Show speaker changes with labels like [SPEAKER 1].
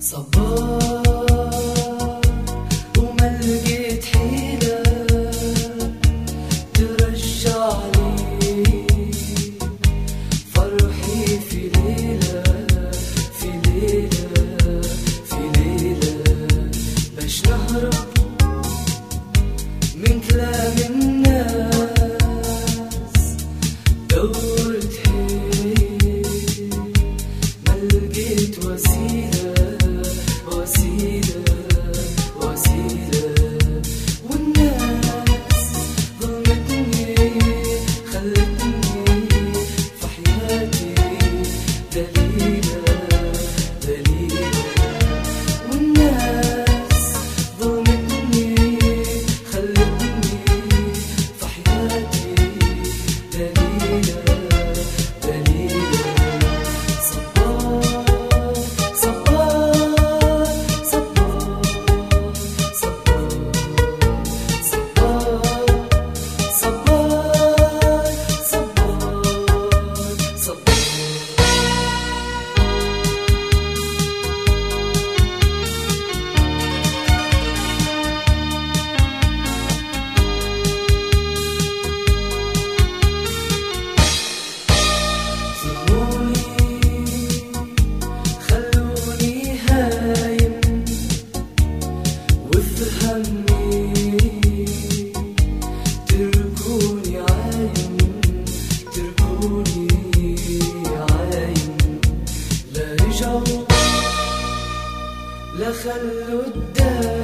[SPEAKER 1] صبار وما لقيت حيلة ترجع لي فرحي في ليلة في ليلة في ليلة. باش نهرب من كلام الناس دورت حيل ما لقيت وسيلة والناس ظلمتني خلتني في حياتي دليلة دليلة. والناس ظلمتني خلتني في حياتي دليلة دليلة. تركوني عايم تركوني عايم لا رجعوا لا خلوا الدار